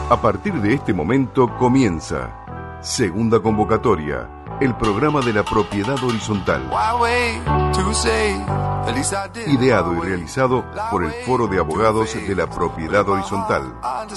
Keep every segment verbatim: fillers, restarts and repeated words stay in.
A partir de este momento comienza Segunda Convocatoria, el programa de la propiedad horizontal. Ideado y realizado por el Foro de Abogados de la Propiedad Horizontal.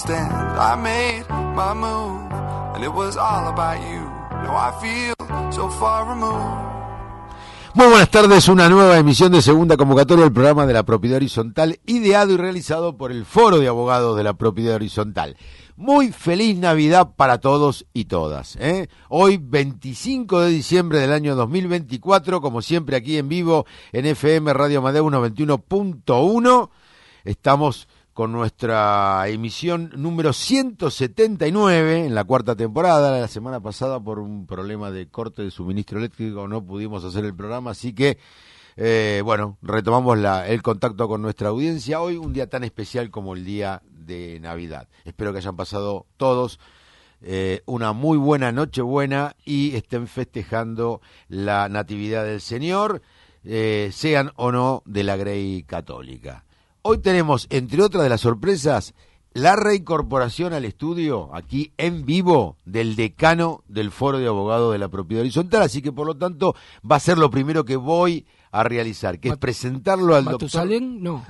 Muy buenas tardes, una nueva emisión de Segunda Convocatoria del programa de la Propiedad Horizontal, ideado y realizado por el Foro de Abogados de la Propiedad Horizontal. Muy feliz Navidad para todos y todas, ¿eh? Hoy, veinticinco de diciembre del año dos mil veinticuatro, como siempre aquí en vivo en F M Radio Amadeo noventa y uno punto uno, estamos con nuestra emisión número ciento setenta y nueve en la cuarta temporada. La semana pasada, por un problema de corte de suministro eléctrico, no pudimos hacer el programa, así que eh, bueno, retomamos la, el contacto con nuestra audiencia. Hoy un día tan especial como el día de Navidad. Espero que hayan pasado todos eh, una muy buena Nochebuena y estén festejando la Natividad del Señor, eh, sean o no de la Grey Católica. Hoy tenemos, entre otras de las sorpresas, la reincorporación al estudio, aquí en vivo, del decano del Foro de Abogados de la Propiedad Horizontal, así que por lo tanto va a ser lo primero que voy a realizar, que es presentarlo al doctor... ¿Matusalén? No.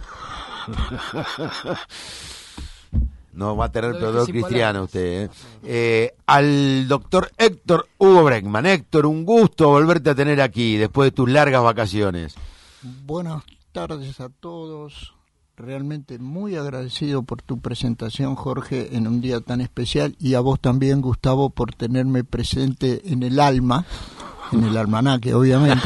No va a tener perdón cristiano usted, ¿eh? Eh, al doctor Héctor Hugo Bregman. Héctor, un gusto volverte a tener aquí después de tus largas vacaciones. Buenas tardes a todos. Realmente muy agradecido por tu presentación, Jorge, en un día tan especial, y a vos también, Gustavo, por tenerme presente en el alma, en el almanaque, obviamente,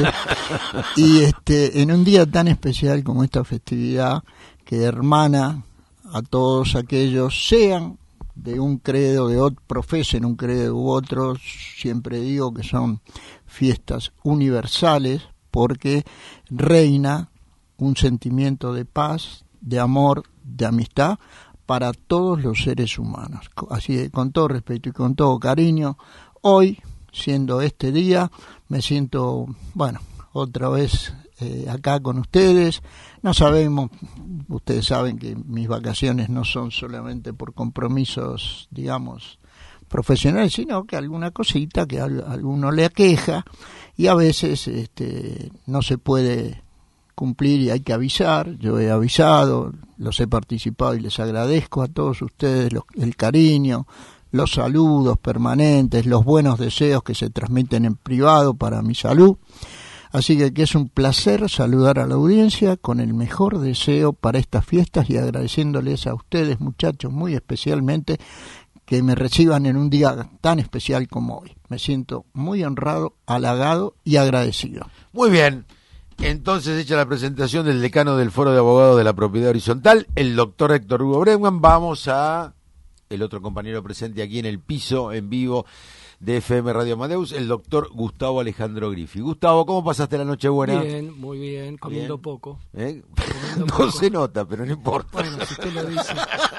y este en un día tan especial como esta festividad que hermana a todos aquellos, sean de un credo, de otro, profesen un credo u otro. Siempre digo que son fiestas universales porque reina un sentimiento de paz, de amor, de amistad para todos los seres humanos. Así que, con todo respeto y con todo cariño, hoy, siendo este día, me siento, bueno, otra vez eh, acá con ustedes. No sabemos, ustedes saben que mis vacaciones no son solamente por compromisos, digamos, profesionales, sino que alguna cosita que a alguno le aqueja y a veces este, no se puede cumplir y hay que avisar. Yo he avisado, los he participado y les agradezco a todos ustedes los, el cariño, los saludos permanentes, los buenos deseos que se transmiten en privado para mi salud. Así que, que es un placer saludar a la audiencia con el mejor deseo para estas fiestas y agradeciéndoles a ustedes, muchachos, muy especialmente que me reciban en un día tan especial como hoy. Me siento muy honrado, halagado y agradecido. Muy bien. Entonces, hecha la presentación del decano del Foro de Abogados de la Propiedad Horizontal, el doctor Héctor Hugo Bregman, vamos a el otro compañero presente aquí en el piso, en vivo, de F M Radio Amadeus, el doctor Gustavo Alejandro Griffi. Gustavo, ¿cómo pasaste la Nochebuena? Bien, muy bien, comiendo bien. poco. ¿Eh? Comiendo no poco. se nota, pero no importa. Bueno, si usted lo dice.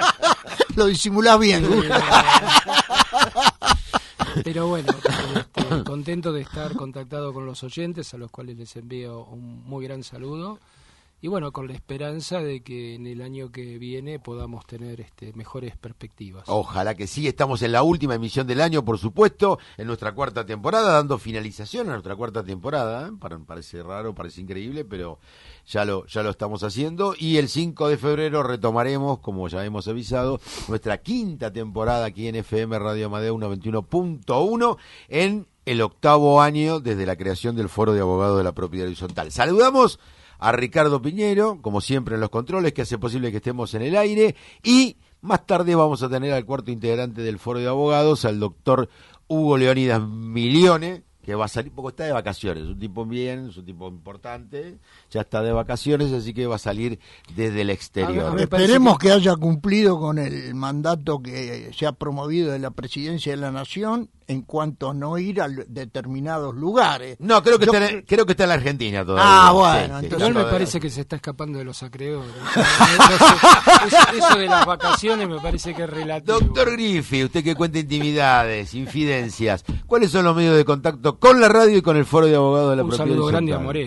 Lo disimulás bien. Pero bueno, este, contento de estar contactado con los oyentes, a los cuales les envío un muy gran saludo. Y bueno, con la esperanza de que en el año que viene podamos tener este, mejores perspectivas. Ojalá que sí. Estamos en la última emisión del año, por supuesto, en nuestra cuarta temporada, dando finalización a nuestra cuarta temporada. ¿eh? Para, parece raro, parece increíble, pero ya lo, ya lo estamos haciendo. Y el cinco de febrero retomaremos, como ya hemos avisado, nuestra quinta temporada aquí en F M Radio Amadeo noventa y uno punto uno en el octavo año desde la creación del Foro de Abogados de la Propiedad Horizontal. Saludamos a Ricardo Piñero, como siempre en los controles, que hace posible que estemos en el aire, y más tarde vamos a tener al cuarto integrante del Foro de Abogados, al doctor Hugo Leonidas Milione, que va a salir, poco está de vacaciones, es un tipo bien, es un tipo importante, ya está de vacaciones, así que va a salir desde el exterior. A ver, esperemos que... que haya cumplido con el mandato que se ha promovido de la Presidencia de la Nación en cuanto a no ir a determinados lugares. No, creo que, Yo... está, en, creo que está en la Argentina todavía. Ah, bueno. Sí, entonces sí, no, me parece que se está escapando de los acreedores. eso, eso de las vacaciones me parece que es relativo. Doctor Griffi, usted que cuenta intimidades, infidencias, ¿cuáles son los medios de contacto con la radio y con el Foro de Abogados de la Un Propiedad saludo Horizontal? grande a Morena.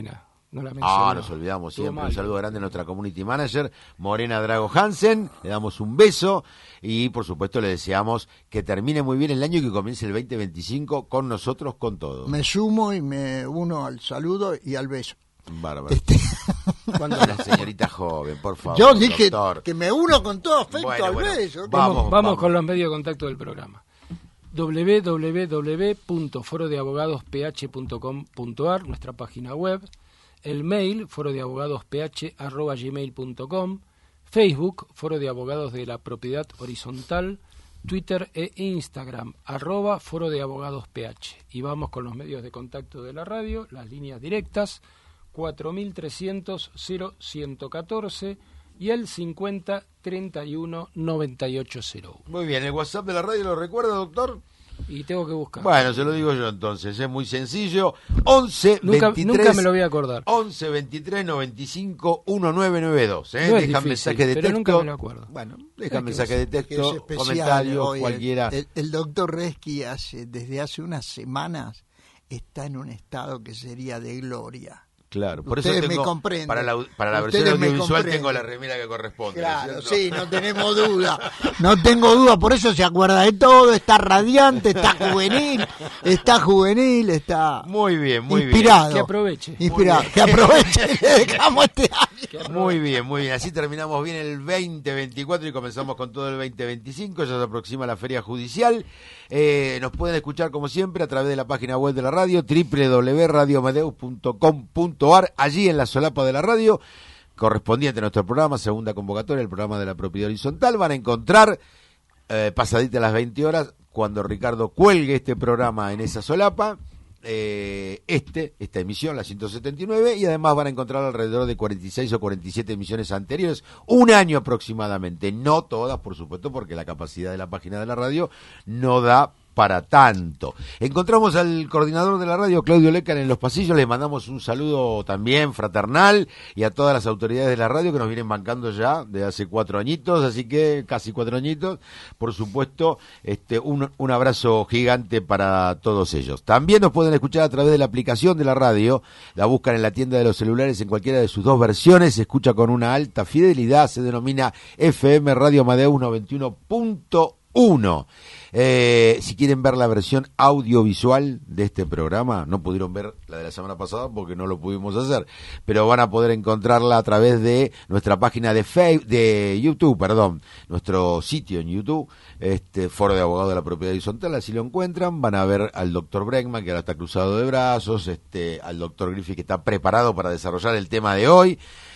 No la mencionó. Ah, nos olvidamos Estuvo siempre. mal. Un saludo grande a nuestra community manager, Morena Drago Hansen. Le damos un beso y, por supuesto, le deseamos que termine muy bien el año y que comience el veinte veinticinco con nosotros, con todo. Me sumo y me uno al saludo y al beso. Bárbaro. Este, Cuando la señorita joven, por favor. yo dije doctor. que me uno con todo afecto Bueno, al bueno, beso. vamos, Vamos, vamos vamos. con los medios de contacto del programa. doble u doble u doble u punto foro de abogados p h punto com punto a r, nuestra página web, el mail foro de abogados p h arroba gmail punto com, Facebook Foro de Abogados de la Propiedad Horizontal, Twitter e Instagram arroba Foro de Abogados P H. Y vamos con los medios de contacto de la radio, las líneas directas cuatro mil trescientos cero ciento catorce y el cincuenta treinta y uno noventa y ocho cero uno. Muy bien, el WhatsApp de la radio lo recuerda, doctor. Y tengo que buscar. Bueno, se lo digo yo entonces, es muy sencillo. once Nunca, veintitrés nunca me lo voy a acordar. once veintitrés noventa y cinco diecinueve noventa y dos, ¿eh? No es Dejan difícil, mensaje de pero texto. nunca me lo acuerdo. Bueno, dejan Es que mensaje de Que es texto, especial comentarios, hoy. cualquiera. El, el doctor Reski hace, desde hace unas semanas está en un estado que sería de gloria. Claro, por Ustedes eso tengo, me comprenden. para la, para la Ustedes versión me audiovisual comprenden. tengo la remera que corresponde. Claro, ¿no es sí, cierto? no tenemos duda, no tengo duda, por eso se acuerda de todo, está radiante, está juvenil, está juvenil, está Muy bien, muy inspirado. Que aproveche. Inspirado, que aproveche, le dejamos este año. bien. Muy bien, muy bien. Así terminamos bien el veinte veinticuatro y comenzamos con todo el veinte veinticinco. Ya se aproxima la feria judicial. Eh, nos pueden escuchar como siempre a través de la página web de la radio, doble u doble u doble u punto radio amadeus punto com punto a r. Allí en la solapa de la radio, correspondiente a nuestro programa, segunda convocatoria, el programa de la propiedad horizontal, van a encontrar eh, pasadita las veinte horas, cuando Ricardo cuelgue este programa en esa solapa, eh, este, esta emisión, la ciento setenta y nueve, y además van a encontrar alrededor de cuarenta y seis o cuarenta y siete emisiones anteriores, un año aproximadamente, no todas, por supuesto, porque la capacidad de la página de la radio no da para tanto. Encontramos al coordinador de la radio, Claudio Lecan, en los pasillos. Le mandamos un saludo también fraternal y a todas las autoridades de la radio que nos vienen bancando ya de hace cuatro añitos, así que casi cuatro añitos. Por supuesto, este un, un abrazo gigante para todos ellos. También nos pueden escuchar a través de la aplicación de la radio. La buscan en la tienda de los celulares en cualquiera de sus dos versiones. Se escucha con una alta fidelidad. Se denomina F M Radio Amadeus noventa y uno punto uno. Eh, si quieren ver la versión audiovisual de este programa, no pudieron ver la de la semana pasada porque no lo pudimos hacer, pero van a poder encontrarla a través de nuestra página de Facebook, de YouTube, perdón, nuestro sitio en YouTube, este Foro de Abogados de la Propiedad Horizontal. Así lo encuentran. Van a ver al doctor Bregman, que ahora está cruzado de brazos, este, al doctor Griffith, que está preparado para desarrollar el tema de hoy.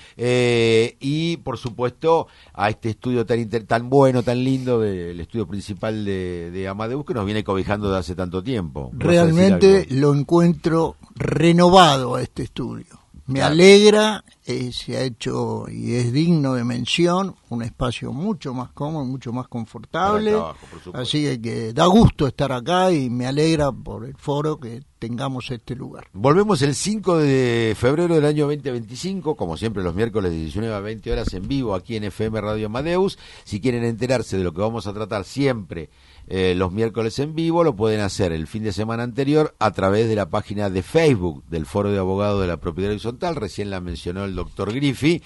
Eh, y por supuesto a este estudio tan inter, tan bueno, tan lindo, del estudio principal de, de Amadeus, que nos viene cobijando de hace tanto tiempo. ¿Vas a decir Realmente algo? lo encuentro renovado a este estudio. Me Claro. alegra, eh, se ha hecho y es digno de mención, un espacio mucho más cómodo, mucho más confortable. Para el trabajo, por supuesto. Así que, que da gusto estar acá y me alegra por el foro que tengamos este lugar. Volvemos el cinco de febrero del año veinte veinticinco, como siempre los miércoles de diecinueve a veinte horas en vivo aquí en F M Radio Amadeus. Si quieren enterarse de lo que vamos a tratar siempre eh, los miércoles en vivo, lo pueden hacer el fin de semana anterior a través de la página de Facebook del Foro de Abogados de la Propiedad Horizontal. Recién la mencionó el doctor Griffith,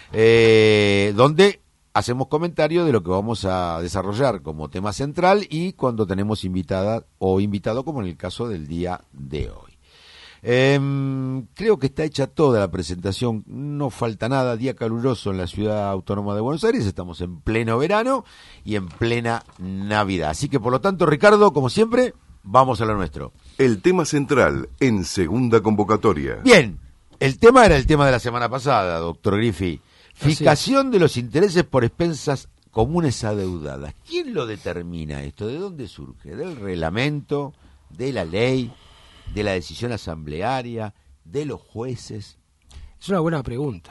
eh, donde hacemos comentario de lo que vamos a desarrollar como tema central y cuando tenemos invitada o invitado, como en el caso del día de hoy. Eh, creo que está hecha toda la presentación, no falta nada. Día caluroso en la ciudad autónoma de Buenos Aires, estamos en pleno verano y en plena Navidad. Así que por lo tanto, Ricardo, como siempre, vamos a lo nuestro. El tema central en segunda convocatoria. Bien, el tema era el tema de la semana pasada, doctor Griffith. Fijación de los intereses por expensas comunes adeudadas. ¿Quién lo determina esto? ¿De dónde surge? ¿Del reglamento? ¿De la ley? ¿De la decisión asamblearia? ¿De los jueces? Es una buena pregunta.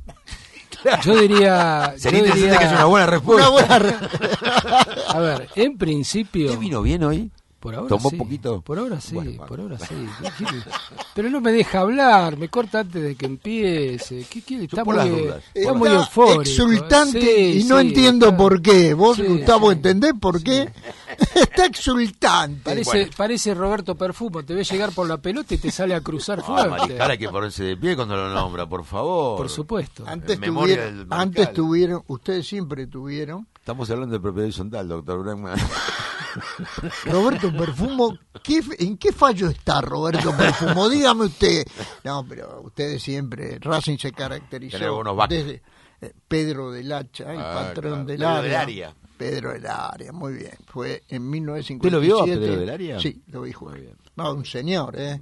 Yo diría... Sería yo interesante diría- que haya una buena respuesta. Una buena re- A ver, en principio... ¿Qué vino bien hoy? Por ahora ¿Tomó sí. poquito? Por ahora sí, Bueno, bueno. por ahora sí. ¿Qué quiere? Pero no me deja hablar, me corta antes de que empiece. ¿Qué quiere? Está por muy, las dudas. está muy Está eufórico. exultante Sí, y no sí, entiendo está- por qué. Vos, sí, Gustavo, sí. ¿entendés por qué? Está exultante. Parece, Bueno. parece Roberto Perfumo, te ve llegar por la pelota y te sale a cruzar Ah, fuerte. Mariscal, hay que ponerse de pie cuando lo nombra, por favor. Por supuesto. Antes En memoria tuvieron, del Mariscal. antes tuvieron, ustedes siempre tuvieron. Estamos hablando de propiedad horizontal, doctor Bregman. Roberto Perfumo, ¿qué, ¿en qué fallo está Roberto Perfumo? Dígame usted. No, pero ustedes siempre, Racing se caracterizó Tener buenos backs. desde eh, Pedro del Hacha, el Ah, patrón claro. del, Pedro área. del Área. Pedro del Área, muy bien. Fue en mil novecientos ¿Usted cincuenta y siete. lo vio a Pedro del Área? Sí, lo vi jugar. Muy bien. No, un señor, ¿eh?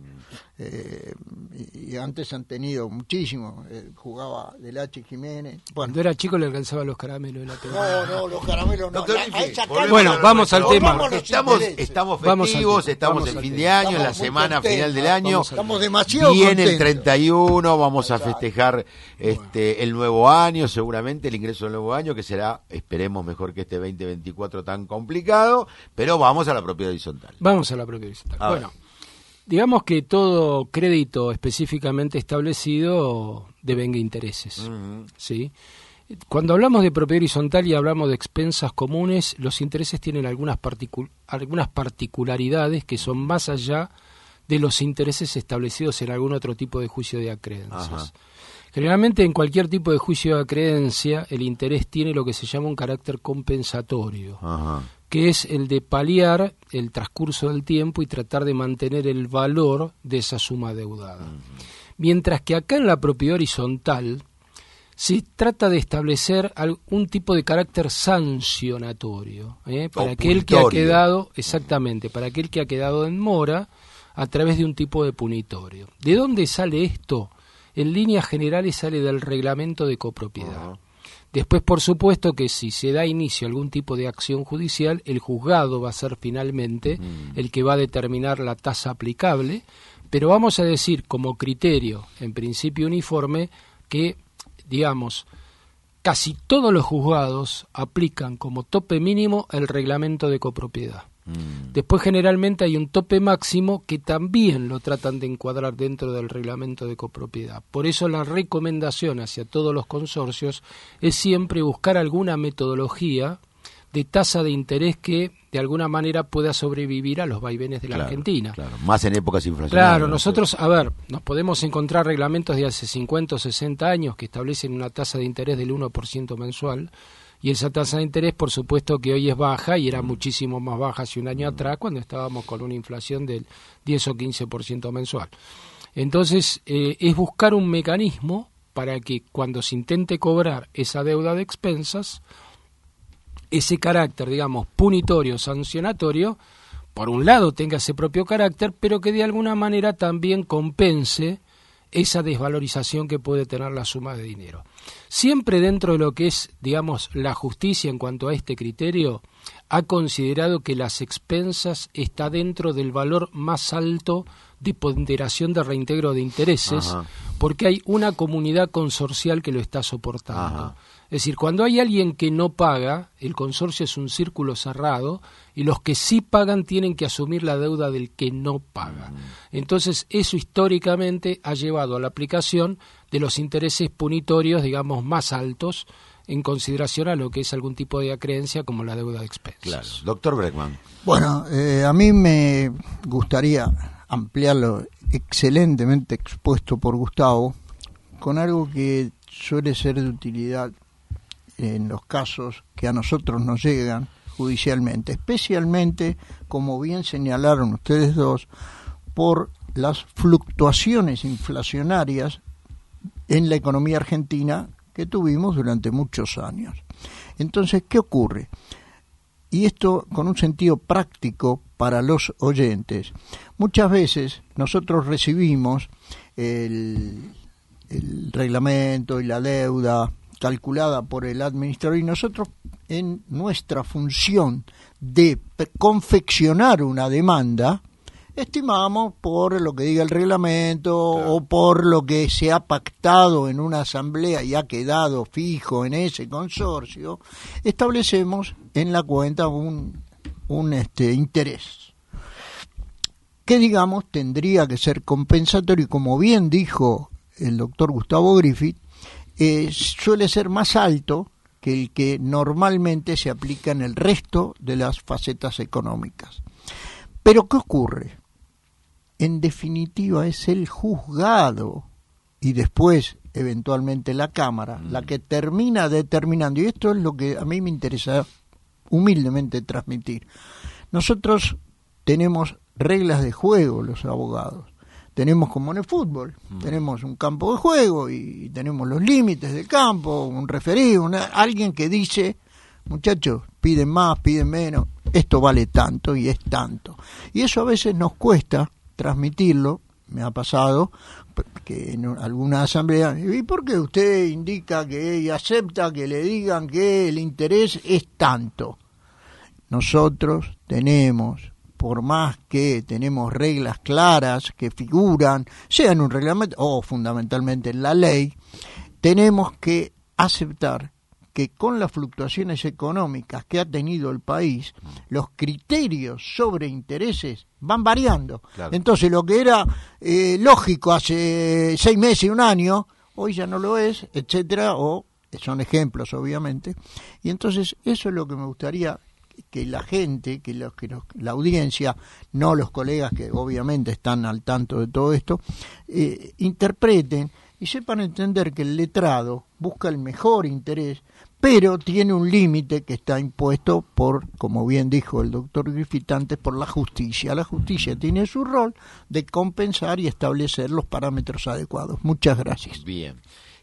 eh y, y antes han tenido muchísimo. Eh, jugaba del H. Jiménez. Cuando Bueno, era chico le alcanzaban los caramelos de la pelota. no, no, los caramelos no. Doctor La- Rifi, a esa volvemos Bueno, a lo vamos al nuestro. tema. Volvamos a los Estamos, intereses. estamos Vamos al festivos, tema, estamos vamos en al fin tema. de año, en la Estamos muy semana contentos, final del año. vamos al Estamos demasiado Viene el contentos. treinta y uno, vamos a festejar este el nuevo año, seguramente el ingreso del nuevo año, que será, esperemos, mejor que este veinte veinticuatro tan complicado, pero vamos a la propiedad horizontal. Vamos a la propiedad horizontal. A Bueno, digamos que todo crédito específicamente establecido devenga intereses. Ujú. ¿Sí? Cuando hablamos de propiedad horizontal y hablamos de expensas comunes, los intereses tienen algunas, particu- algunas particularidades que son más allá de los intereses establecidos en algún otro tipo de juicio de acreencias. Ajá. Generalmente en cualquier tipo de juicio de acreencia el interés tiene lo que se llama un carácter compensatorio, Ajá. que es el de paliar el transcurso del tiempo y tratar de mantener el valor de esa suma deudada. Mientras que acá en la propiedad horizontal se trata de establecer algún tipo de carácter sancionatorio, ¿eh? para O aquel que ha punitorio. quedado, exactamente, para aquel que ha quedado en mora a través de un tipo de punitorio. ¿De dónde sale esto? En líneas generales sale del reglamento de copropiedad. Ajá. Después, por supuesto, que si se da inicio a algún tipo de acción judicial, el juzgado va a ser finalmente el que va a determinar la tasa aplicable, pero vamos a decir como criterio, en principio uniforme, que, digamos, casi todos los juzgados aplican como tope mínimo el reglamento de copropiedad. Mm. Después generalmente hay un tope máximo que también lo tratan de encuadrar dentro del reglamento de copropiedad. Por eso la recomendación hacia todos los consorcios es siempre buscar alguna metodología de tasa de interés que de alguna manera pueda sobrevivir a los vaivenes de la Claro, Argentina. claro. Más en épocas inflacionarias. Claro, ¿no? nosotros, a ver, nos podemos encontrar reglamentos de hace cincuenta o sesenta años que establecen una tasa de interés del uno por ciento mensual, y esa tasa de interés, por supuesto, que hoy es baja y era muchísimo más baja hace un año atrás cuando estábamos con una inflación del diez o quince por ciento mensual. Entonces, eh, es buscar un mecanismo para que cuando se intente cobrar esa deuda de expensas, ese carácter, digamos, punitorio, sancionatorio, por un lado tenga ese propio carácter, pero que de alguna manera también compense esa desvalorización que puede tener la suma de dinero. Siempre dentro de lo que es, digamos, la justicia en cuanto a este criterio, ha considerado que las expensas está dentro del valor más alto de ponderación de reintegro de intereses, Ajá. porque hay una comunidad consorcial que lo está soportando. Ajá. Es decir, cuando hay alguien que no paga, el consorcio es un círculo cerrado y los que sí pagan tienen que asumir la deuda del que no paga. Entonces, eso históricamente ha llevado a la aplicación de los intereses punitorios, digamos, más altos en consideración a lo que es algún tipo de acreencia como la deuda de expensas. Claro. Doctor Bregman. Bueno, eh, a mí me gustaría ampliarlo excelentemente expuesto por Gustavo con algo que suele ser de utilidad en los casos que a nosotros nos llegan judicialmente, especialmente, como bien señalaron ustedes dos, por las fluctuaciones inflacionarias en la economía argentina que tuvimos durante muchos años. Entonces, ¿qué ocurre? Y esto con un sentido práctico para los oyentes. Muchas veces nosotros recibimos el, el reglamento y la deuda calculada por el administrador y nosotros en nuestra función de confeccionar una demanda estimamos por lo que diga el reglamento, claro, o por lo que se ha pactado en una asamblea y ha quedado fijo en ese consorcio, establecemos en la cuenta un, un este, interés que, digamos, tendría que ser compensatorio y, como bien dijo el doctor Gustavo Griffith, eh, suele ser más alto que el que normalmente se aplica en el resto de las facetas económicas. Pero ¿qué ocurre? En definitiva es el juzgado y después eventualmente la Cámara mm. la que termina determinando, y esto es lo que a mí me interesa humildemente transmitir. Nosotros tenemos reglas de juego, los abogados. Tenemos como en el fútbol, mm. tenemos un campo de juego y tenemos los límites del campo, un referí, una, alguien que dice, muchachos, piden más, piden menos, esto vale tanto y es tanto. Y eso a veces nos cuesta transmitirlo, me ha pasado que en alguna asamblea, ¿y por qué usted indica que y acepta que le digan que el interés es tanto? Nosotros tenemos, por más que tenemos reglas claras que figuran, sea en un reglamento o fundamentalmente en la ley, tenemos que aceptar que con las fluctuaciones económicas que ha tenido el país, los criterios sobre intereses van variando. Claro. Entonces lo que era eh, lógico hace seis meses y un año, hoy ya no lo es, etcétera, o son ejemplos obviamente. Y entonces eso es lo que me gustaría que la gente, que, los, que los, la audiencia, no los colegas que obviamente están al tanto de todo esto, eh, interpreten y sepan entender que el letrado busca el mejor interés, pero tiene un límite que está impuesto por, como bien dijo el doctor Griffith antes, por la justicia. La justicia tiene su rol de compensar y establecer los parámetros adecuados. Muchas gracias. Bien.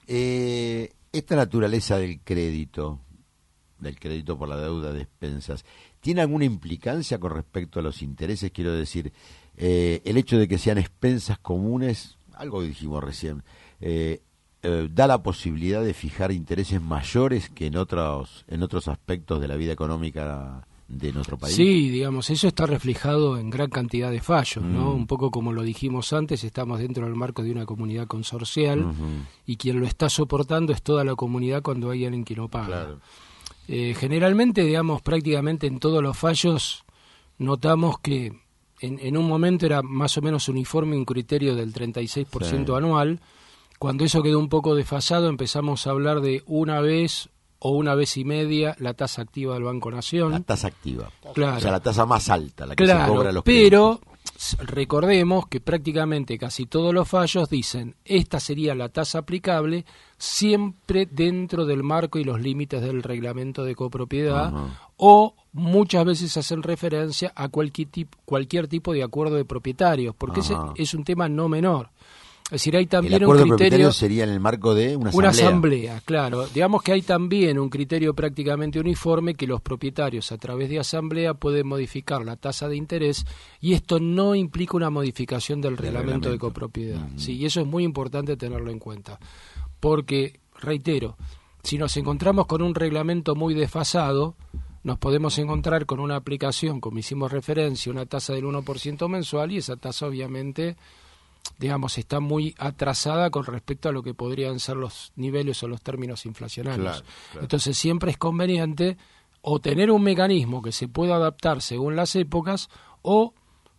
Eh, esta naturaleza del crédito, del crédito por la deuda de expensas, ¿tiene alguna implicancia con respecto a los intereses? Quiero decir, eh, el hecho de que sean expensas comunes, algo que dijimos recién, eh, eh, da la posibilidad de fijar intereses mayores que en otros en otros aspectos de la vida económica de nuestro país. Sí, digamos, eso está reflejado en gran cantidad de fallos, mm. ¿no? Un poco como lo dijimos antes, estamos dentro del marco de una comunidad consorcial uh-huh. y quien lo está soportando es toda la comunidad cuando hay alguien que no paga. Claro. Eh, generalmente, digamos, prácticamente en todos los fallos notamos que en, en un momento era más o menos uniforme un criterio del treinta y seis por ciento sí. anual. Cuando eso quedó un poco desfasado empezamos a hablar de una vez o una vez y media la tasa activa del Banco Nación. La tasa activa. Claro. O sea, la tasa más alta, la que claro, se cobra a los pero créditos. Recordemos que prácticamente casi todos los fallos dicen esta sería la tasa aplicable siempre dentro del marco y los límites del reglamento de copropiedad uh-huh. o muchas veces hacen referencia a cualquier tipo, cualquier tipo de acuerdo de propietarios, porque uh-huh. ese es un tema no menor. Es decir, hay también el acuerdo un criterio... propietario sería en el marco de una asamblea. Una asamblea, claro. Digamos que hay también un criterio prácticamente uniforme que los propietarios a través de asamblea pueden modificar la tasa de interés y esto no implica una modificación del reglamento, reglamento de copropiedad. Uh-huh. Sí, y eso es muy importante tenerlo en cuenta. Porque, reitero, si nos encontramos con un reglamento muy desfasado, nos podemos encontrar con una aplicación, como hicimos referencia, una tasa del uno por ciento mensual y esa tasa obviamente... digamos, está muy atrasada con respecto a lo que podrían ser los niveles o los términos inflacionarios. Claro, claro. Entonces siempre es conveniente o tener un mecanismo que se pueda adaptar según las épocas o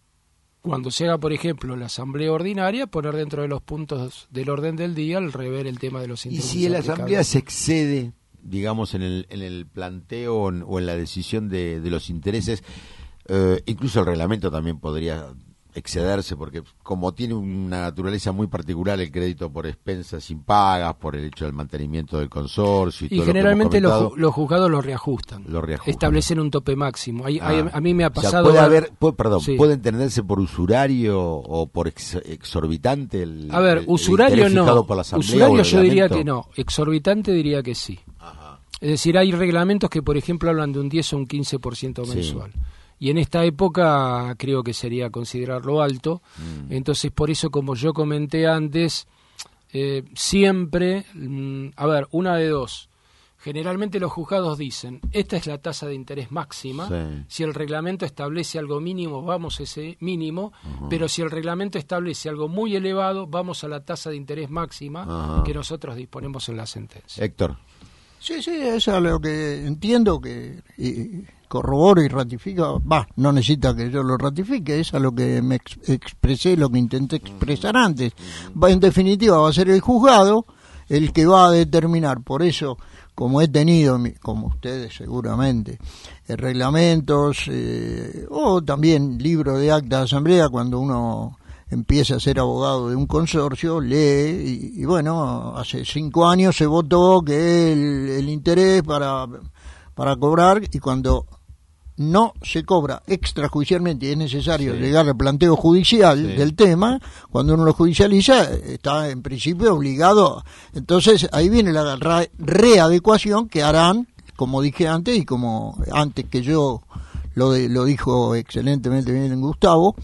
cuando se haga, por ejemplo, la asamblea ordinaria, poner dentro de los puntos del orden del día el rever el tema de los intereses. Y si la asamblea se excede, digamos, en el, en el planteo o en la decisión de, de los intereses, eh, incluso el reglamento también podría... excederse, porque como tiene una naturaleza muy particular el crédito por expensas impagas, por el hecho del mantenimiento del consorcio y, y todo generalmente lo que hemos los, los juzgados lo reajustan, lo reajustan, establecen un tope máximo. Hay, ah. hay, a mí me ha pasado... O sea, puede haber, puede, perdón, sí. puede entenderse por usurario o por ex, exorbitante el A ver, el, usurario el no, por la usurario yo diría que no, exorbitante diría que sí. Ajá. Es decir, hay reglamentos que por ejemplo hablan de un diez o un quince por ciento mensual. Sí. Y en esta época creo que sería considerarlo alto. Mm. Entonces, por eso, como yo comenté antes, eh, siempre, mm, a ver, una de dos. Generalmente los juzgados dicen, esta es la tasa de interés máxima. Sí. Si el reglamento establece algo mínimo, vamos a ese mínimo. Uh-huh. Pero si el reglamento establece algo muy elevado, vamos a la tasa de interés máxima uh-huh. que nosotros disponemos en la sentencia. Héctor. Sí, sí, eso es lo que entiendo que... Y... corroboro y ratifico, va, no necesita que yo lo ratifique, es a lo que me ex- expresé, lo que intenté expresar antes. Va, en definitiva va a ser el juzgado el que va a determinar, por eso como he tenido, como ustedes seguramente, eh, reglamentos eh, o también libro de acta de asamblea, cuando uno empieza a ser abogado de un consorcio, lee, y, y bueno, hace cinco años se votó que el, el interés para, para cobrar, y cuando no se cobra extrajudicialmente y es necesario sí. llegar al planteo judicial sí. del tema, cuando uno lo judicializa, está en principio obligado. Entonces ahí viene la re- readecuación que harán, como dije antes, y como antes que yo lo, de, lo dijo excelentemente bien Gustavo,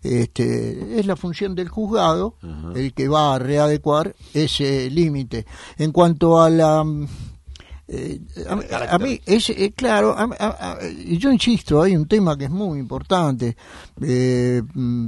este, es la función del juzgado uh-huh. el que va a readecuar ese límite. En cuanto a la... Eh, a, a mí, es eh, claro, a, a, a, yo insisto, hay un tema que es muy importante, eh,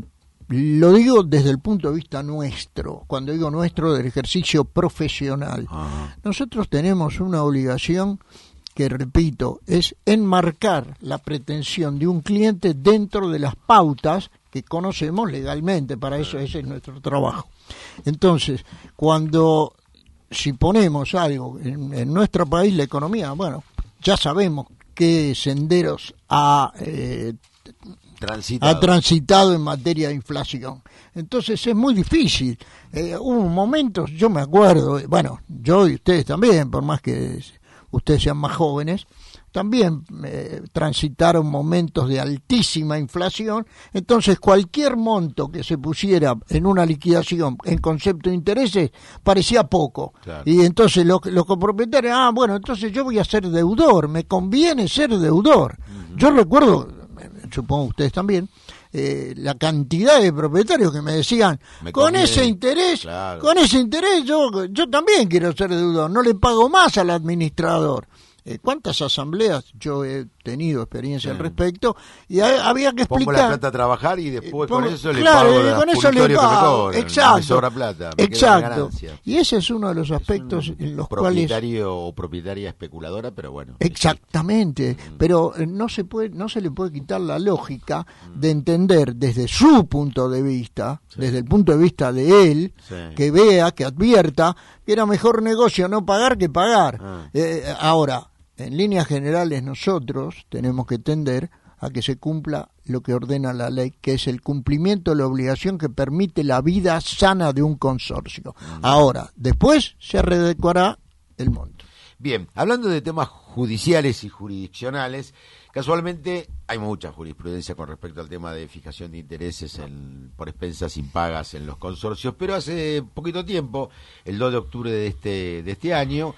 lo digo desde el punto de vista nuestro, cuando digo nuestro, del ejercicio profesional. Uh-huh. Nosotros tenemos una obligación que, repito, es enmarcar la pretensión de un cliente dentro de las pautas que conocemos legalmente. Para eso ese es nuestro trabajo. Entonces, cuando si ponemos algo en, en nuestro país, la economía, bueno, ya sabemos qué senderos ha, eh, transitado. ha transitado en materia de inflación. Entonces es muy difícil. Eh, hubo momentos, yo me acuerdo, bueno, yo y ustedes también, por más que ustedes sean más jóvenes, también eh, transitaron momentos de altísima inflación. Entonces cualquier monto que se pusiera en una liquidación en concepto de intereses parecía poco, claro. Y entonces los, los copropietarios, ah, bueno, entonces yo voy a ser deudor, me conviene ser deudor. Uh-huh. Yo recuerdo, supongo ustedes también, eh, la cantidad de propietarios que me decían, me con conviene. ese interés, claro. con ese interés yo, yo también quiero ser deudor, no le pago más al administrador. Eh, ¿Cuántas asambleas yo he tenido experiencia sí. al respecto? Y ha, había que explicar. Pongo la plata a trabajar y después eh, pongo, con eso le claro, pago con eso le pago. Cobran, exacto. me sobra plata, me exacto. Y ese es uno de los aspectos es un en los propietario cuales. o propietaria especuladora, pero bueno. Exactamente. Sí. Pero eh, no se puede, no se le puede quitar la lógica mm. de entender desde su punto de vista, sí. desde el punto de vista de él, sí. que vea, que advierta que era mejor negocio no pagar que pagar. Ah. Eh, ahora. En líneas generales nosotros tenemos que tender a que se cumpla lo que ordena la ley, que es el cumplimiento de la obligación que permite la vida sana de un consorcio. Ahora, después se readecuará el monto. Bien, hablando de temas judiciales y jurisdiccionales, casualmente hay mucha jurisprudencia con respecto al tema de fijación de intereses en, por expensas impagas en los consorcios, pero hace poquito tiempo, el dos de octubre de este, de este año,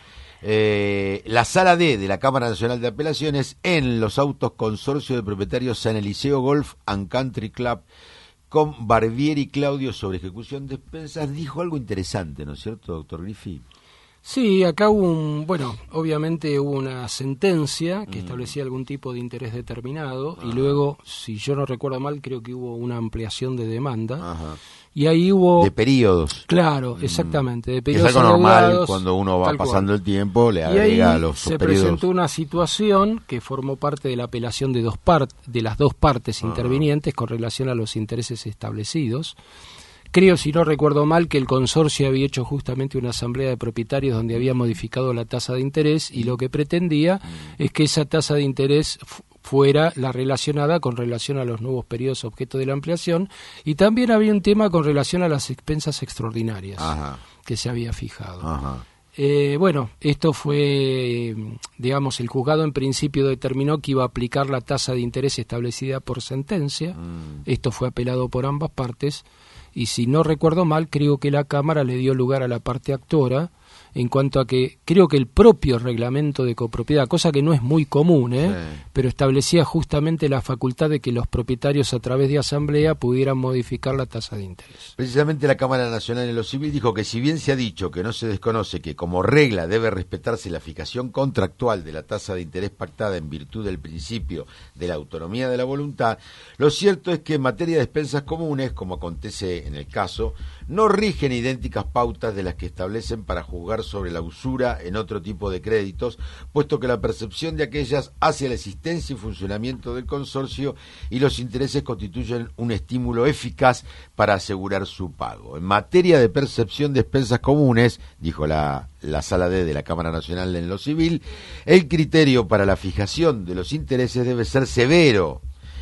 Eh, la Sala D de la Cámara Nacional de Apelaciones en los autos consorcio de propietarios San Eliseo Golf and Country Club con Barbieri Claudio sobre ejecución de expensas dijo algo interesante, ¿no es cierto, doctor Griffi? Sí, acá hubo un, bueno, obviamente hubo una sentencia que mm. establecía algún tipo de interés determinado ah. y luego, si yo no recuerdo mal, creo que hubo una ampliación de demanda. Ajá. Y ahí hubo... De periodos. Claro, exactamente, de periodos. Es algo normal, cuando uno va pasando cual. el tiempo, le agrega los se periodos. Presentó una situación que formó parte de la apelación de dos part, de las dos partes ah. intervinientes con relación a los intereses establecidos. Creo, si no recuerdo mal, que el consorcio había hecho justamente una asamblea de propietarios donde había modificado la tasa de interés y lo que pretendía mm. es que esa tasa de interés f- fuera la relacionada con relación a los nuevos periodos objeto de la ampliación, y también había un tema con relación a las expensas extraordinarias Ajá. que se había fijado. Ajá. Eh, bueno, esto fue, digamos, el juzgado en principio determinó que iba a aplicar la tasa de interés establecida por sentencia. Mm. Esto fue apelado por ambas partes. Y si no recuerdo mal, creo que la Cámara le dio lugar a la parte actora en cuanto a que creo que el propio reglamento de copropiedad, cosa que no es muy común, ¿eh? Sí. pero establecía justamente la facultad de que los propietarios a través de asamblea pudieran modificar la tasa de interés. Precisamente la Cámara Nacional de lo Civil dijo que si bien se ha dicho que no se desconoce que como regla debe respetarse la fijación contractual de la tasa de interés pactada en virtud del principio de la autonomía de la voluntad, lo cierto es que en materia de expensas comunes, como acontece en el caso, no rigen idénticas pautas de las que establecen para juzgar sobre la usura en otro tipo de créditos, puesto que la percepción de aquellas hacia la existencia y funcionamiento del consorcio y los intereses constituyen un estímulo eficaz para asegurar su pago. En materia de percepción de expensas comunes, dijo la, la Sala D de la Cámara Nacional en lo Civil, el criterio para la fijación de los intereses debe ser severo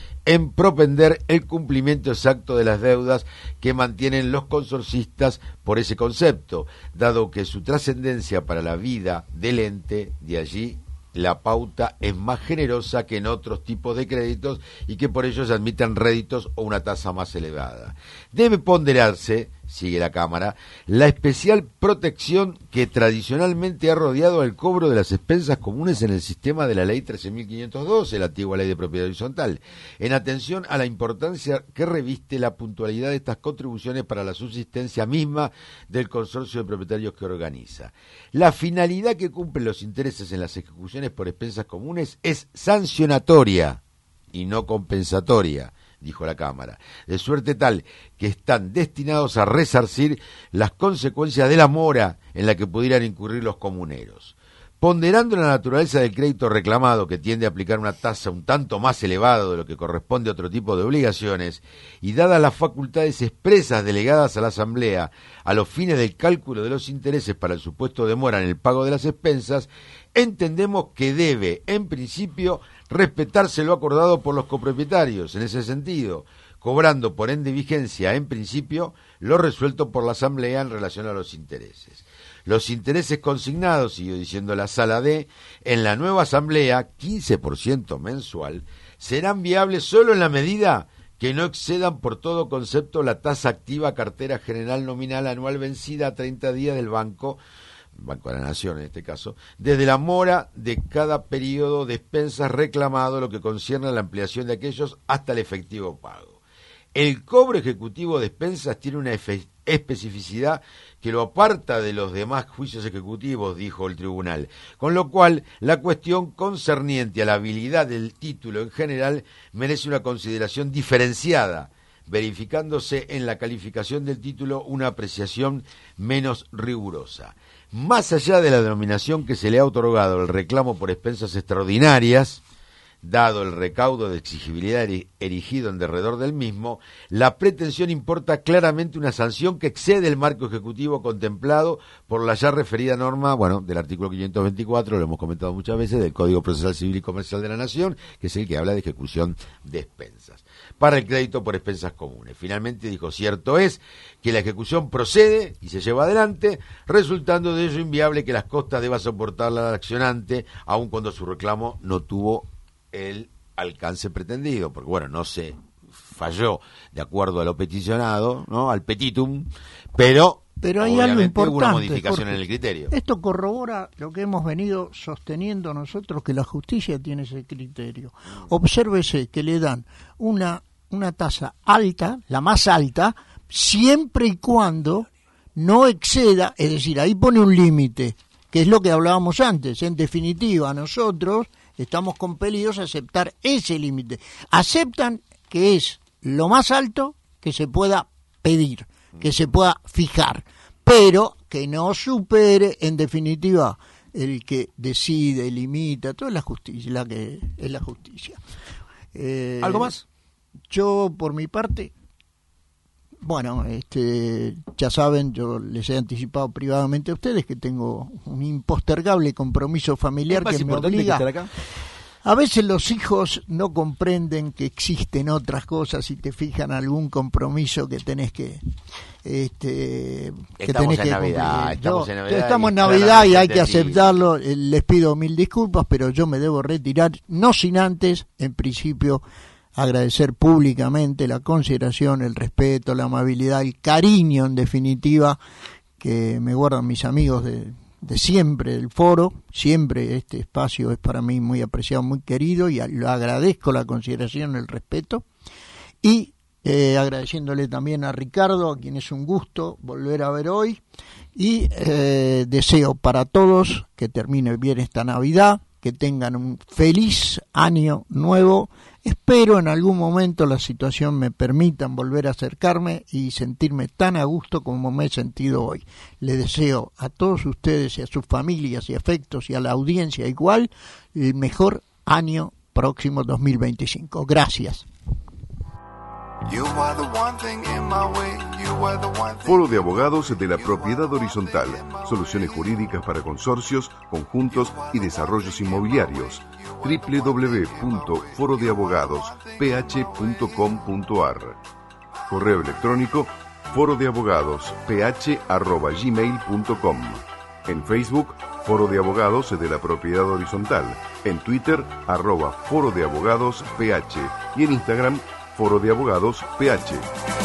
en propender el cumplimiento exacto de las deudas que mantienen los consorcistas por ese concepto, dado que su trascendencia para la vida del ente, de allí la pauta es más generosa que en otros tipos de créditos y que por ello se admitan réditos o una tasa más elevada. Debe ponderarse, sigue la Cámara, la especial protección que tradicionalmente ha rodeado al cobro de las expensas comunes en el sistema de la Ley trece mil quinientos doce, la antigua Ley de Propiedad Horizontal, en atención a la importancia que reviste la puntualidad de estas contribuciones para la subsistencia misma del consorcio de propietarios que organiza. La finalidad que cumplen los intereses en las ejecuciones por expensas comunes es sancionatoria y no compensatoria, dijo la Cámara, de suerte tal que están destinados a resarcir las consecuencias de la mora en la que pudieran incurrir los comuneros. Ponderando la naturaleza del crédito reclamado, que tiende a aplicar una tasa un tanto más elevada de lo que corresponde a otro tipo de obligaciones, y dadas las facultades expresas delegadas a la Asamblea a los fines del cálculo de los intereses para el supuesto de mora en el pago de las expensas, entendemos que debe, en principio, respetarse lo acordado por los copropietarios en ese sentido, cobrando por ende vigencia, en principio, lo resuelto por la Asamblea en relación a los intereses. Los intereses consignados, siguió diciendo la Sala D, en la nueva Asamblea, quince por ciento mensual, serán viables solo en la medida que no excedan por todo concepto la tasa activa cartera general nominal anual vencida a treinta días del Banco, Banco de la Nación en este caso, desde la mora de cada periodo de expensas reclamado, lo que concierne a la ampliación de aquellos hasta el efectivo pago. El cobro ejecutivo de expensas tiene una efe- especificidad que lo aparta de los demás juicios ejecutivos, dijo el tribunal, con lo cual la cuestión concerniente a la habilidad del título en general merece una consideración diferenciada, verificándose en la calificación del título una apreciación menos rigurosa. Más allá de la denominación que se le ha otorgado al reclamo por expensas extraordinarias, dado el recaudo de exigibilidad erigido en derredor del mismo, la pretensión importa claramente una sanción que excede el marco ejecutivo contemplado por la ya referida norma, bueno, del artículo quinientos veinticuatro, lo hemos comentado muchas veces, del Código Procesal Civil y Comercial de la Nación, que es el que habla de ejecución de expensas, para el crédito por expensas comunes. Finalmente dijo, cierto es que la ejecución procede y se lleva adelante, resultando de ello inviable que las costas deba soportarla al accionante, aun cuando su reclamo no tuvo el alcance pretendido, porque bueno, no se falló de acuerdo a lo peticionado, ¿no? Al petitum, pero, pero hay algo importante, hubo una modificación en el criterio. Esto corrobora lo que hemos venido sosteniendo nosotros, que la justicia tiene ese criterio. Obsérvese que le dan una, una tasa alta, la más alta, siempre y cuando no exceda, es decir, ahí pone un límite, que es lo que hablábamos antes. En definitiva, nosotros estamos compelidos a aceptar ese límite. Aceptan que es lo más alto que se pueda pedir, que se pueda fijar, pero que no supere, en definitiva, el que decide, limita, toda la justicia, la que es la justicia. Eh, ¿Algo más? Yo, por mi parte, bueno, este, ya saben, yo les he anticipado privadamente a ustedes que tengo un impostergable compromiso familiar que me obliga. Que acá? A veces los hijos no comprenden que existen otras cosas y te fijan algún compromiso que tenés que, este, que estamos tenés en que Navidad, cumplir. estamos Yo, en Navidad. Estamos en Navidad y hay que aceptarlo. Les pido mil disculpas, pero yo me debo retirar, no sin antes, en principio, agradecer públicamente la consideración, el respeto, la amabilidad, el cariño, en definitiva, que me guardan mis amigos de, de siempre del foro. Siempre este espacio es para mí muy apreciado, muy querido, y lo agradezco la consideración, el respeto. Y eh, agradeciéndole también a Ricardo, a quien es un gusto volver a ver hoy. Y eh, deseo para todos que termine bien esta Navidad, que tengan un feliz año nuevo Espero en algún momento la situación me permitan volver a acercarme y sentirme tan a gusto como me he sentido hoy. Le deseo a todos ustedes y a sus familias y afectos y a la audiencia igual el mejor año próximo dos mil veinticinco. Gracias. Foro de Abogados de la Propiedad Horizontal. Soluciones jurídicas para consorcios, conjuntos y desarrollos inmobiliarios. doble u doble u doble u punto foro de abogados p h punto com punto a r. Correo electrónico foro de abogados p h arroba gmail punto com. En Facebook, Foro de Abogados de la Propiedad Horizontal. En Twitter, arroba Foro de Abogados P H. Y en Instagram, Foro de Abogados P H.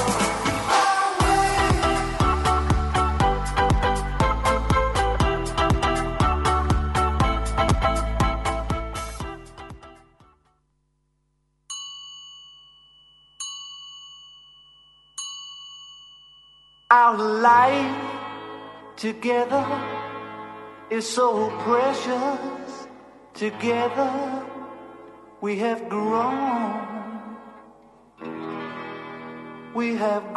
Our life together is so precious. Together we have grown. We have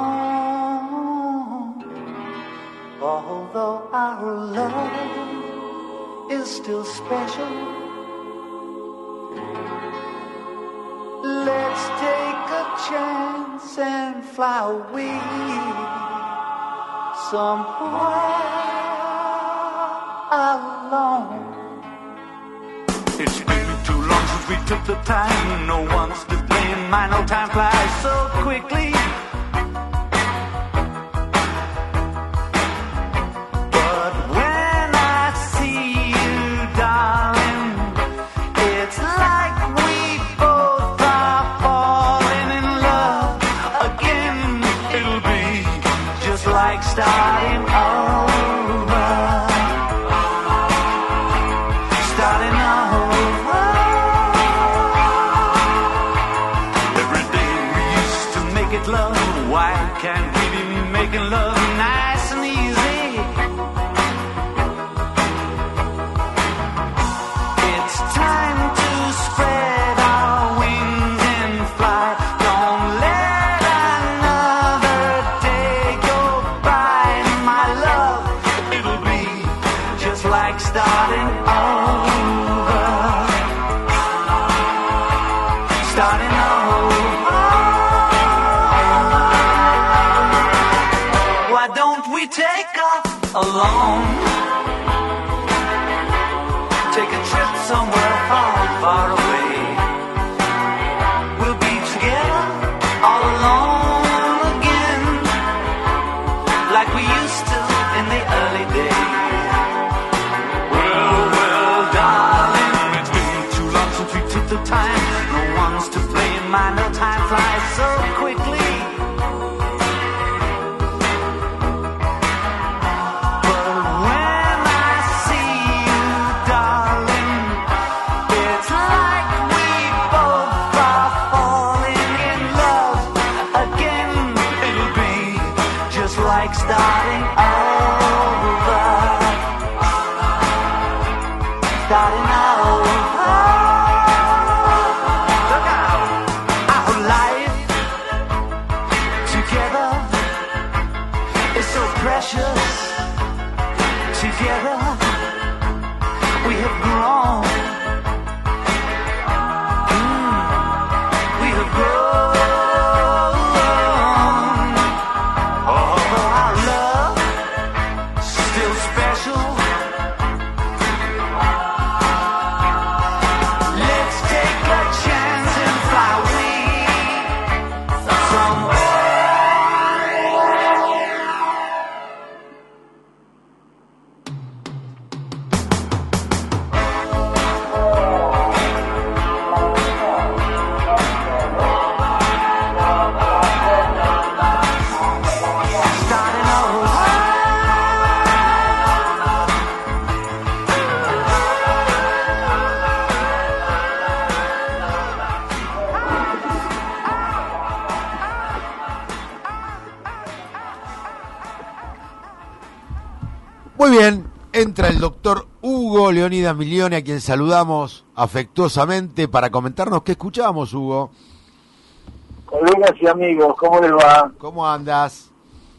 grown. Although our love is still special, let's take a chance and fly away somewhere alone. It's been too long since we took the time. No one's to blame. My no time flies so quickly. But when I see you, darling, it's like we both are falling in love again. It'll be just like starting over. Starting over. Every day we used to make it love. Why can't we be making love nice and easy? It's time to spread our wings and fly. Don't let another day go by, my love. It'll be just like starting over. Starting over. Why don't we take off alone? Take a trip somewhere far, far away. We'll be together all alone again, like we used to in the early days. Well, well, darling, it's been too long since we took the time. No one's to blame. My no time flies so quickly. But when I see you, darling, it's like we both are falling in love again. It'll be just like starting over. Starting over. Look out. Our life together is so precious. Together we have grown. Mm, we have grown. Although our love is still special, let's take a chance and fly away somewhere. Starting over. Muy bien, entra el doctor Hugo Hugo Leonidas Milione, a quien saludamos afectuosamente para comentarnos qué escuchamos, Hugo. Colegas y amigos, ¿cómo les va? ¿Cómo andas?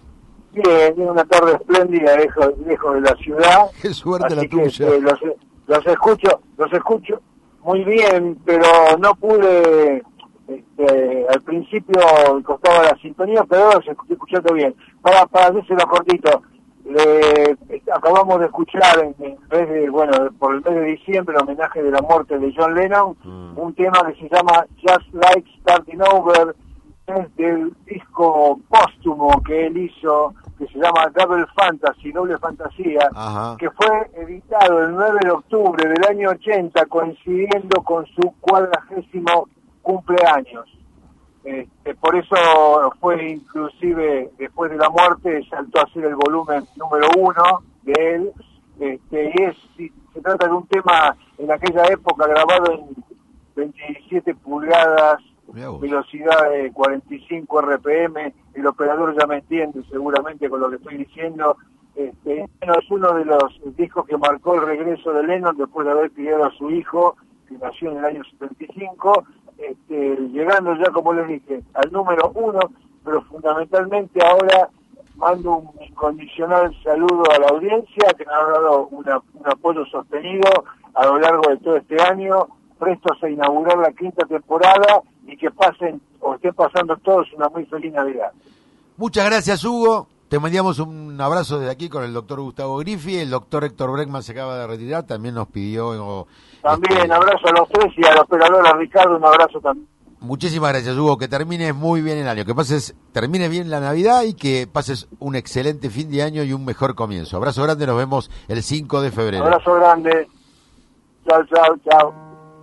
Bien, tiene una tarde espléndida lejos, lejos de la ciudad. Qué suerte la que, tuya. este, los, los escucho, los escucho muy bien, pero no pude, este, al principio costaba la sintonía, pero ahora los estoy escuchando bien. Para, para hacérselo cortito, le, acabamos de escuchar en, en vez de, bueno, por el mes de diciembre, el homenaje de la muerte de John Lennon, mm. un tema que se llama Just Like Starting Over, es del disco póstumo que él hizo, que se llama Double Fantasy, Doble Fantasía, Ajá. que fue editado el nueve de octubre del año ochenta, coincidiendo con su cuadragésimo cumpleaños. Este, por eso fue, inclusive después de la muerte, saltó a ser el volumen número uno de él. Este, y es, si, se trata de un tema en aquella época grabado en veintisiete pulgadas, velocidad de cuarenta y cinco R P M. El operador ya me entiende seguramente con lo que estoy diciendo. Este, es uno de los discos que marcó el regreso de Lennon después de haber criado a su hijo, que nació en el año setenta y cinco, este, llegando ya, como les dije, al número uno, pero fundamentalmente ahora mando un incondicional saludo a la audiencia que me ha dado una, un apoyo sostenido a lo largo de todo este año, prestos a inaugurar la quinta temporada y que pasen o estén pasando todos una muy feliz Navidad. Muchas gracias, Hugo. Te mandamos un abrazo desde aquí con el doctor Gustavo Griffi. El doctor Héctor Breckman se acaba de retirar, también nos pidió... También, este... abrazo a los tres y al operador, a Ricardo, un abrazo también. Muchísimas gracias, Hugo, que termines muy bien el año, que pases, termine bien la Navidad y que pases un excelente fin de año y un mejor comienzo. Abrazo grande, nos vemos el cinco de febrero. Abrazo grande. Chao, chao, chao.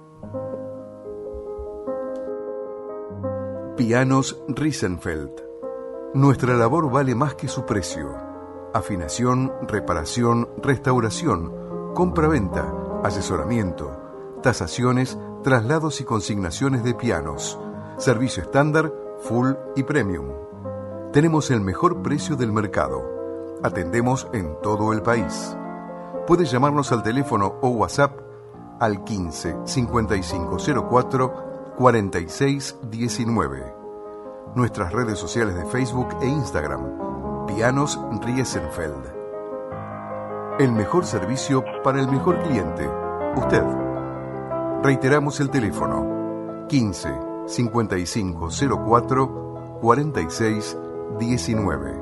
Pianos Riesenfeld. Nuestra labor vale más que su precio. Afinación, reparación, restauración, compra-venta, asesoramiento, tasaciones, traslados y consignaciones de pianos. Servicio estándar, full y premium. Tenemos el mejor precio del mercado. Atendemos en todo el país. Puedes llamarnos al teléfono o WhatsApp al quince, cincuenta y cinco cero cuatro, cuarenta y seis diecinueve. Nuestras redes sociales de Facebook e Instagram, Pianos Riesenfeld. El mejor servicio para el mejor cliente, usted. Reiteramos el teléfono, quince, cincuenta y cinco cero cuatro, cuarenta y seis diecinueve.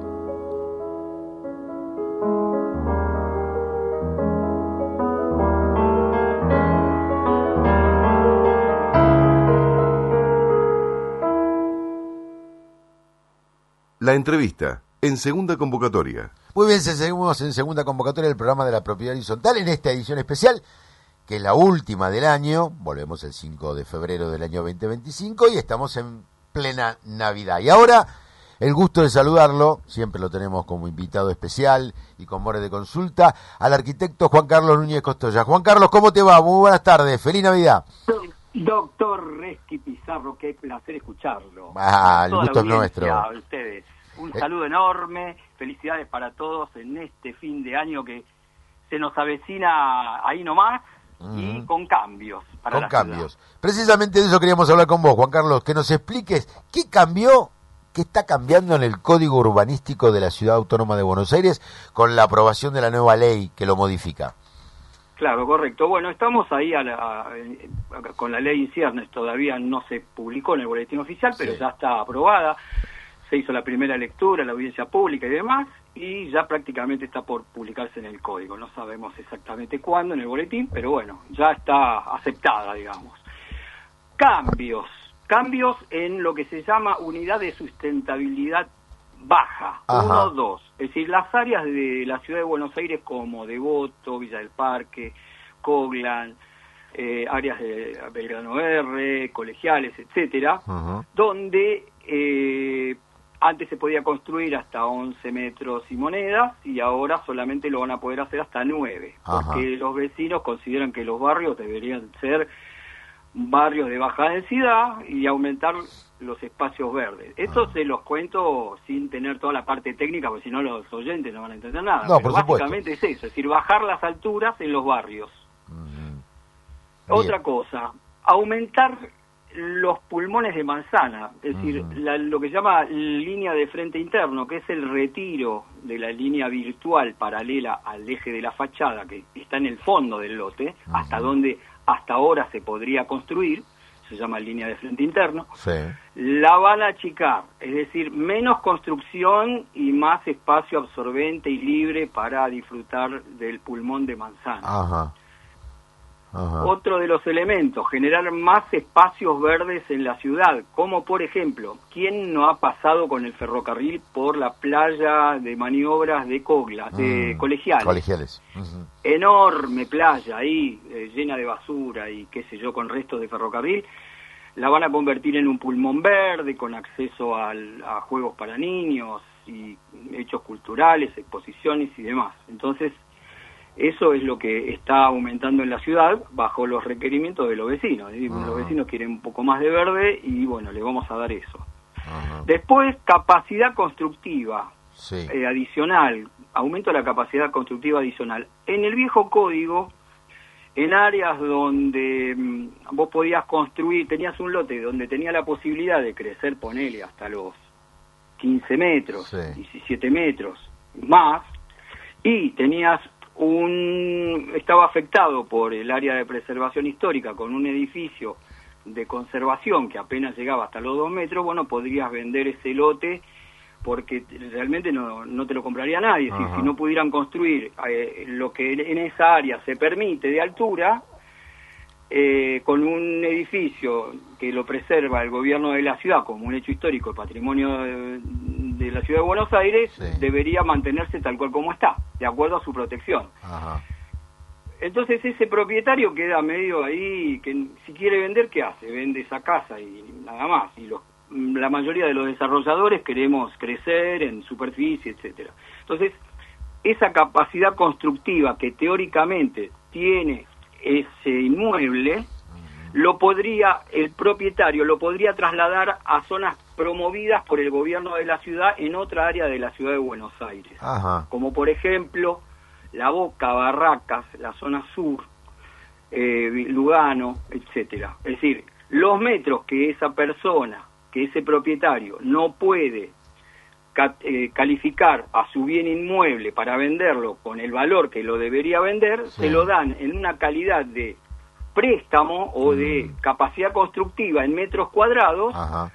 La entrevista, en segunda convocatoria. Muy bien, seguimos en segunda convocatoria del programa de la propiedad horizontal, en esta edición especial, que es la última del año. Volvemos el cinco de febrero del año veinte veinticinco y estamos en plena Navidad. Y ahora, el gusto de saludarlo, siempre lo tenemos como invitado especial y con more de consulta, al arquitecto Juan Carlos Núñez Costoya. Juan Carlos, ¿cómo te va? Muy buenas tardes, feliz Navidad. Doctor Resqui Pizarro, qué placer escucharlo. Ah, el gusto es nuestro. A ustedes. Un eh. saludo enorme, felicidades para todos en este fin de año que se nos avecina ahí nomás uh-huh. y con cambios. Para con la cambios. Ciudad. Precisamente de eso queríamos hablar con vos, Juan Carlos, que nos expliques qué cambió, qué está cambiando en el Código Urbanístico de la Ciudad Autónoma de Buenos Aires con la aprobación de la nueva ley que lo modifica. Claro, correcto. Bueno, estamos ahí a la, a, a, con la ley en ciernes, todavía no se publicó en el boletín oficial, pero sí. ya está aprobada, se hizo la primera lectura, la audiencia pública y demás, y ya prácticamente está por publicarse en el código. No sabemos exactamente cuándo en el boletín, pero bueno, ya está aceptada, digamos. Cambios, cambios en lo que se llama unidad de sustentabilidad baja, uno, dos, es decir, las áreas de la ciudad de Buenos Aires como Devoto, Villa del Parque, Coglan, eh, áreas de Belgrano R, colegiales, etcétera, uh-huh. donde eh, antes se podía construir hasta once metros y monedas y ahora solamente lo van a poder hacer hasta nueve, uh-huh. porque los vecinos consideran que los barrios deberían ser barrios de baja densidad y aumentar los espacios verdes. Esto ah. se los cuento sin tener toda la parte técnica, porque si no los oyentes no van a entender nada. No, Pero por básicamente supuesto. es eso, es decir, bajar las alturas en los barrios. Uh-huh. Otra cosa, aumentar los pulmones de manzana, es decir, uh-huh. la, lo que se llama línea de frente interno, que es el retiro de la línea virtual paralela al eje de la fachada, que está en el fondo del lote, uh-huh. hasta donde hasta ahora se podría construir, se llama línea de frente interno, sí. la van a achicar, es decir, menos construcción y más espacio absorbente y libre para disfrutar del pulmón de manzana. Ajá. Ajá. Otro de los elementos, generar más espacios verdes en la ciudad, como por ejemplo, ¿quién no ha pasado con el ferrocarril por la playa de maniobras de Cogla, de mm, Colegiales? Colegiales. Uh-huh. Enorme playa ahí, eh, llena de basura y qué sé yo, con restos de ferrocarril. La van a convertir en un pulmón verde con acceso al, a juegos para niños y hechos culturales, exposiciones y demás. Entonces, eso es lo que está aumentando en la ciudad bajo los requerimientos de los vecinos. Es decir, uh-huh. los vecinos quieren un poco más de verde y bueno, le vamos a dar eso. Uh-huh. Después, capacidad constructiva sí. eh, adicional, aumento de la capacidad constructiva adicional. En el viejo código, en áreas donde mmm, vos podías construir, tenías un lote donde tenía la posibilidad de crecer, ponele, hasta los quince metros, sí. diecisiete metros, más, y tenías un estaba afectado por el área de preservación histórica con un edificio de conservación que apenas llegaba hasta los dos metros, bueno, podrías vender ese lote porque realmente no, no te lo compraría nadie. Es decir, si no pudieran construir eh, lo que en esa área se permite de altura, eh, con un edificio que lo preserva el gobierno de la ciudad como un hecho histórico, el patrimonio de, de la ciudad de Buenos Aires, sí. debería mantenerse tal cual como está, de acuerdo a su protección. Ajá. Entonces ese propietario queda medio ahí, que si quiere vender, ¿qué hace? Vende esa casa y nada más. Y los, la mayoría de los desarrolladores queremos crecer en superficie, etcétera. Entonces, esa capacidad constructiva que teóricamente tiene ese inmueble, lo podría, el propietario lo podría trasladar a zonas promovidas por el gobierno de la ciudad en otra área de la ciudad de Buenos Aires. Ajá. Como por ejemplo, La Boca, Barracas, la zona sur, eh, Lugano, etcétera. Es decir, los metros que esa persona, que ese propietario no puede ca eh, calificar a su bien inmueble para venderlo con el valor que lo debería vender, sí. se lo dan en una calidad de préstamo o mm. de capacidad constructiva en metros cuadrados. Ajá.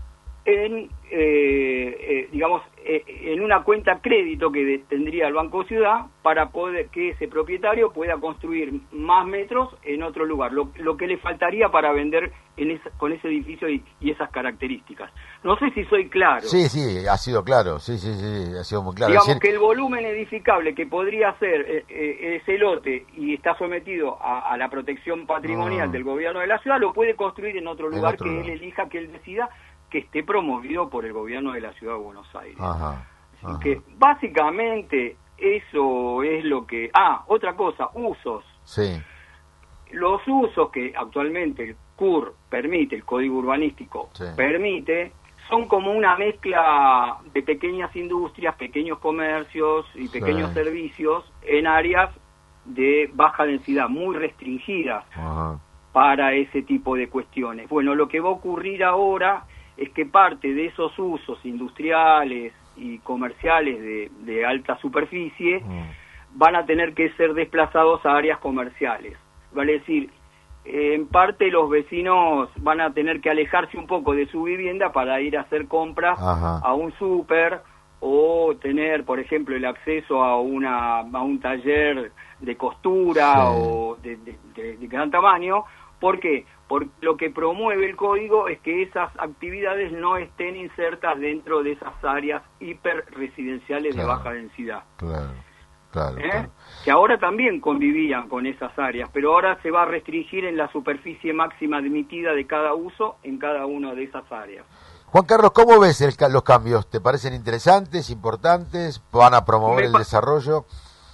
en eh, eh, digamos eh, en una cuenta crédito que de, tendría el Banco Ciudad para poder que ese propietario pueda construir más metros en otro lugar, lo, lo que le faltaría para vender en esa, con ese edificio y, y esas características. No sé si soy claro. Sí, sí, ha sido claro, sí, sí, sí, ha sido muy claro. Digamos decir... que el volumen edificable que podría ser eh, eh, ese lote y está sometido a, a la protección patrimonial ah. del gobierno de la ciudad, lo puede construir en otro lugar en otro que lugar. él elija, que él decida, que esté promovido por el gobierno de la ciudad de Buenos Aires. Ajá, ajá. Así que básicamente eso es lo que... Ah, otra cosa, usos. Sí. Los usos que actualmente el C U R permite, el Código Urbanístico sí. permite, son como una mezcla de pequeñas industrias, pequeños comercios y pequeños sí. servicios en áreas de baja densidad, muy restringidas Ajá. para ese tipo de cuestiones. Bueno, lo que va a ocurrir ahora es que parte de esos usos industriales y comerciales de, de alta superficie mm. van a tener que ser desplazados a áreas comerciales. Vale decir, eh, en parte los vecinos van a tener que alejarse un poco de su vivienda para ir a hacer compras Ajá. a un súper o tener, por ejemplo, el acceso a una a un taller de costura sí. o de, de, de, de gran tamaño. ¿Por qué? Porque lo que promueve el código es que esas actividades no estén insertas dentro de esas áreas hiperresidenciales claro, de baja densidad. Claro, claro, ¿Eh? claro. Que ahora también convivían con esas áreas, pero ahora se va a restringir en la superficie máxima admitida de cada uso en cada una de esas áreas. Juan Carlos, ¿cómo ves el, los cambios? ¿Te parecen interesantes, importantes? ¿Van a promover el desarrollo?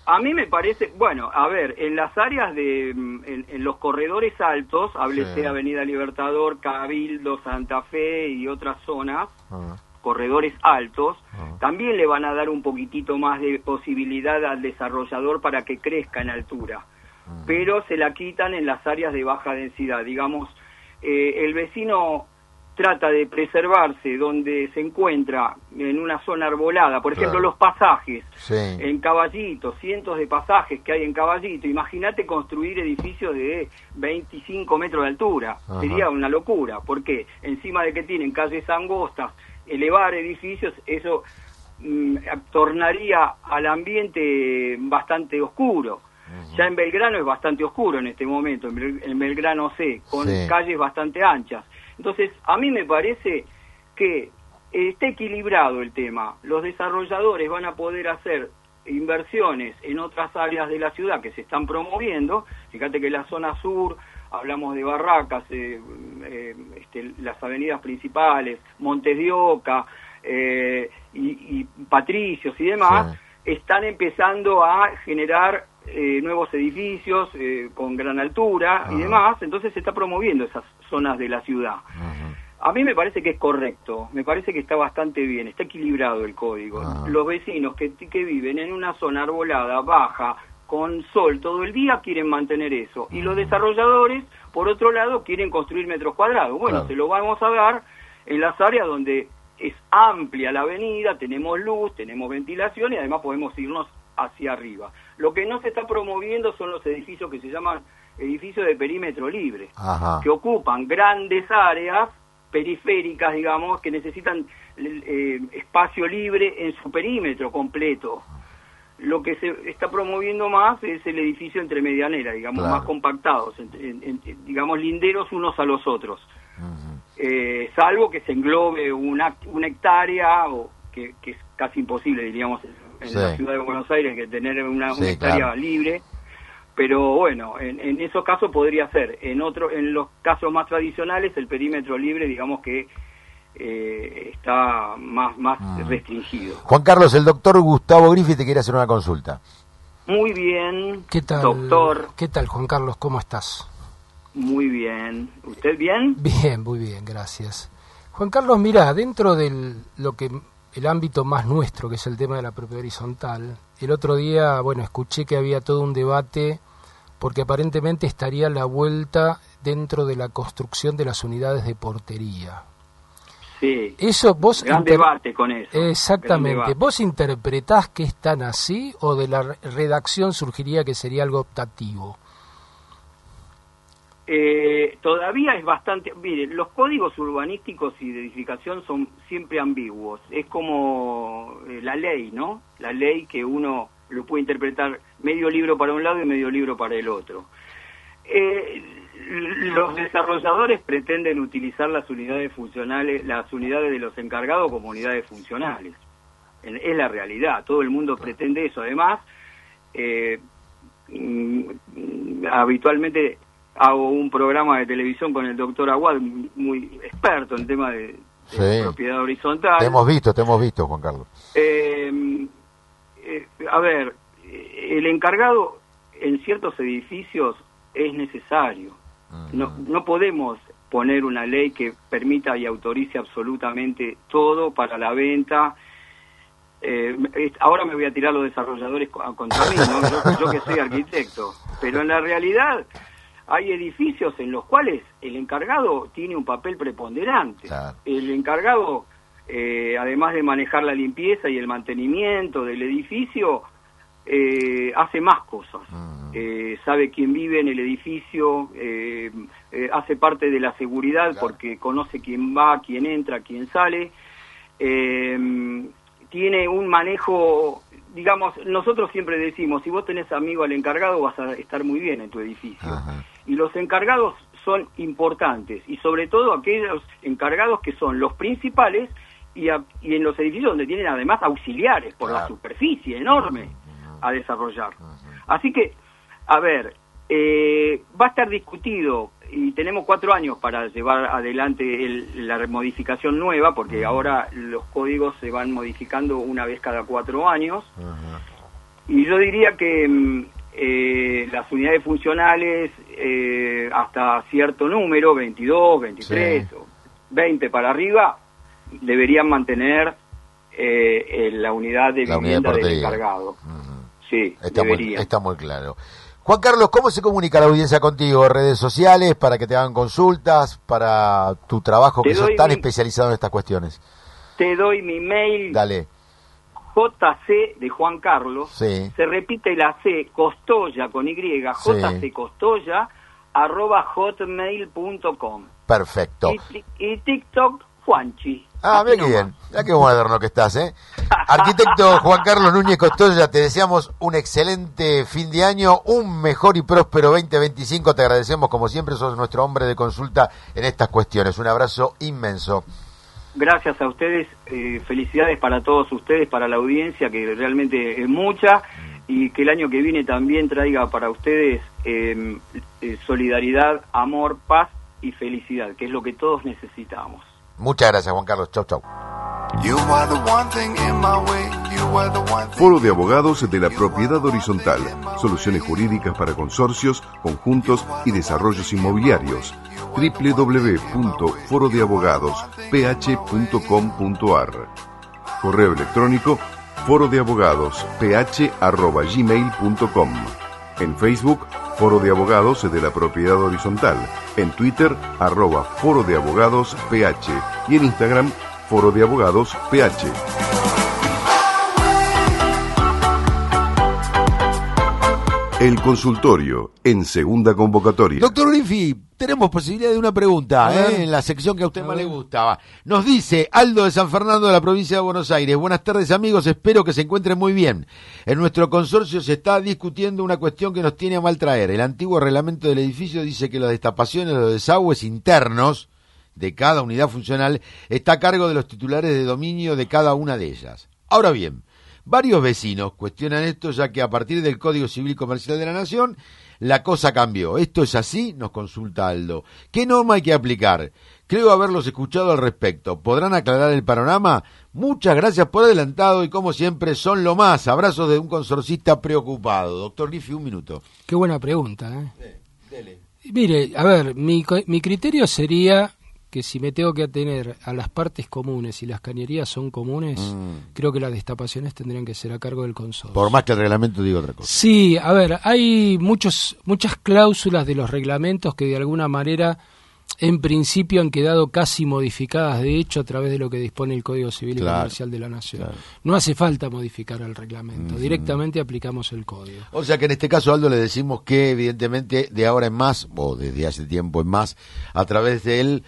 A mí me parece, bueno, a ver, en las áreas de, en, en los corredores altos, háblese Sí. Avenida Libertador, Cabildo, Santa Fe y otras zonas, Ah, corredores altos, Ah. también le van a dar un poquitito más de posibilidad al desarrollador para que crezca en altura, ah. pero se la quitan en las áreas de baja densidad. Digamos, eh, el vecino trata de preservarse donde se encuentra en una zona arbolada, por ejemplo, Claro. los pasajes, Sí. en Caballito, cientos de pasajes que hay en Caballito. Imagínate construir edificios de veinticinco metros de altura. Ajá. Sería una locura. ¿Por qué? Encima de que tienen calles angostas, elevar edificios, eso mm, tornaría al ambiente bastante oscuro. Ya en Belgrano es bastante oscuro en este momento, en Bel- en Belgrano C, con Sí. calles bastante anchas. Entonces, a mí me parece que está equilibrado el tema. Los desarrolladores van a poder hacer inversiones en otras áreas de la ciudad que se están promoviendo. Fíjate que la zona sur, hablamos de Barracas, eh, eh, este, las avenidas principales, Montes de Oca, eh, y, y Patricios y demás, Sí. están empezando a generar eh, nuevos edificios eh, con gran altura Ajá. y demás. Entonces se está promoviendo esas zonas de la ciudad. Ajá. A mí me parece que es correcto, me parece que está bastante bien, está equilibrado el código. Ajá. Los vecinos que, que viven en una zona arbolada, baja, con sol todo el día, quieren mantener eso. Y los desarrolladores, por otro lado, quieren construir metros cuadrados. Bueno, Claro. se lo vamos a dar en las áreas donde es amplia la avenida, tenemos luz, tenemos ventilación y además podemos irnos hacia arriba. Lo que no se está promoviendo son los edificios que se llaman edificios de perímetro libre, Ajá. que ocupan grandes áreas periféricas, digamos, que necesitan eh, espacio libre en su perímetro completo. Lo que se está promoviendo más es el edificio entre medianera, digamos, Claro. más compactados, en- en- en- digamos, linderos unos a los otros. Ujú. Eh, salvo que se englobe una, una hectárea, o que, que es casi imposible, diríamos, en Sí. la ciudad de Buenos Aires, que tener una, Sí, una hectárea claro. libre. Pero bueno, en, en esos casos podría ser. En otro, en los casos más tradicionales, el perímetro libre, digamos que eh, está más, más Mm. restringido. Juan Carlos, el doctor Gustavo Griffith te quiere hacer una consulta. Muy bien, ¿Qué tal, doctor. ¿Qué tal, Juan Carlos? ¿Cómo estás? Muy bien. ¿Usted bien? Bien, muy bien, gracias. Juan Carlos, mira, dentro del lo que el ámbito más nuestro, que es el tema de la propiedad horizontal, el otro día, bueno, escuché que había todo un debate porque aparentemente estaría la vuelta dentro de la construcción de las unidades de portería. Sí. Eso vos Gran inter- debate con eso. Gran Exactamente. debate. ¿Vos interpretás que es tan así o de la re- redacción surgiría que sería algo optativo? Eh, todavía es bastante... Mire, los códigos urbanísticos y de edificación son siempre ambiguos. Es como eh, la ley, ¿no? La ley que uno lo puede interpretar medio libro para un lado y medio libro para el otro. Eh, los desarrolladores pretenden utilizar las unidades funcionales, las unidades de los encargados como unidades funcionales. En- Es la realidad, todo el mundo pretende eso. Además, eh, mm, habitualmente hago un programa de televisión con el doctor Aguad, muy experto en tema de, de Sí. propiedad horizontal. Te hemos visto, te hemos visto, Juan Carlos. Eh, eh, a ver, eh, el encargado en ciertos edificios es necesario. No, no podemos poner una ley que permita y autorice absolutamente todo para la venta. Eh, es- ahora me voy a tirar los desarrolladores co- contra mí, ¿no? Yo, yo que soy arquitecto. Pero en la realidad hay edificios en los cuales el encargado tiene un papel preponderante. Claro. El encargado, eh, además de manejar la limpieza y el mantenimiento del edificio, eh, hace más cosas. Mm. Eh, sabe quién vive en el edificio, eh, eh, hace parte de la seguridad Claro. porque conoce quién va, quién entra, quién sale. Eh, tiene un manejo, digamos, nosotros siempre decimos, si vos tenés amigo al encargado vas a estar muy bien en tu edificio. Ajá. Y los encargados son importantes, y sobre todo aquellos encargados que son los principales y, a- y en los edificios donde tienen además auxiliares por la Claro. superficie enorme a desarrollar. Así que, a ver, eh, va a estar discutido y tenemos cuatro años para llevar adelante el- la modificación nueva, porque ahora los códigos se van modificando una vez cada cuatro años. Ajá. y yo diría que eh, las unidades funcionales eh, hasta cierto número, veintidós, veintitrés, sí. o veinte para arriba, deberían mantener eh, la unidad de la vivienda unidad de del encargado. Uh-huh. Sí, está debería. Muy, está muy claro. Juan Carlos, ¿cómo se comunica la audiencia contigo? ¿Redes sociales para que te hagan consultas para tu trabajo que sos tan mi, especializado en estas cuestiones? Te doy mi mail. Dale. J C de Juan Carlos. Sí. Se repite la C, Costoya con Y, J C Costoya, arroba hotmail punto com. Perfecto. Y, y TikTok, Juanchi. Ah, mira qué bien. Mira qué moderno que estás, ¿eh? Arquitecto Juan Carlos Núñez Costoya, te deseamos un excelente fin de año, un mejor y próspero veinte veinticinco. Te agradecemos, como siempre, sos nuestro hombre de consulta en estas cuestiones. Un abrazo inmenso. Gracias a ustedes, eh, felicidades para todos ustedes, para la audiencia, que realmente es mucha, y que el año que viene también traiga para ustedes eh, eh, solidaridad, amor, paz y felicidad, que es lo que todos necesitamos. Muchas gracias, Juan Carlos. Chau, chau. Foro de Abogados de la Propiedad Horizontal. Soluciones jurídicas para consorcios, conjuntos y desarrollos inmobiliarios. doble u doble u doble u punto foro de abogados p h punto com punto a r. Correo electrónico foro de abogados p h arroba gmail punto com. En Facebook, Foro de Abogados de la Propiedad Horizontal. En Twitter, arroba Foro de Abogados P H. Y en Instagram, Foro de Abogados P H. El consultorio, en segunda convocatoria. Doctor Griffi, tenemos posibilidad de una pregunta, ¿eh? En la sección que a usted a más ver. le gustaba. Nos dice Aldo de San Fernando, de la provincia de Buenos Aires. Buenas tardes, amigos, espero que se encuentren muy bien. En nuestro consorcio se está discutiendo una cuestión que nos tiene a mal traer. El antiguo reglamento del edificio dice que las destapaciones de los desagües internos de cada unidad funcional está a cargo de los titulares de dominio de cada una de ellas. Ahora bien, varios vecinos cuestionan esto, ya que a partir del Código Civil Comercial de la Nación la cosa cambió. ¿Esto es así? Nos consulta Aldo. ¿Qué norma hay que aplicar? Creo haberlos escuchado al respecto. ¿Podrán aclarar el panorama? Muchas gracias por adelantado y como siempre son lo más. Abrazos de un consorcista preocupado. Doctor Griffi, un minuto. Qué buena pregunta, ¿eh? Eh, dele. Mire, a ver, mi, mi criterio sería que si me tengo que atener a las partes comunes y las cañerías son comunes, mm. creo que las destapaciones tendrían que ser a cargo del consorcio. Por más que el reglamento diga otra cosa. Sí, a ver, hay muchos muchas cláusulas de los reglamentos que de alguna manera en principio han quedado casi modificadas, de hecho, a través de lo que dispone el Código Civil claro, y Comercial de la Nación. Claro. No hace falta modificar el reglamento, uh-huh. directamente aplicamos el código. O sea que en este caso, Aldo, le decimos que evidentemente de ahora en más, o desde hace tiempo en más, a través de él,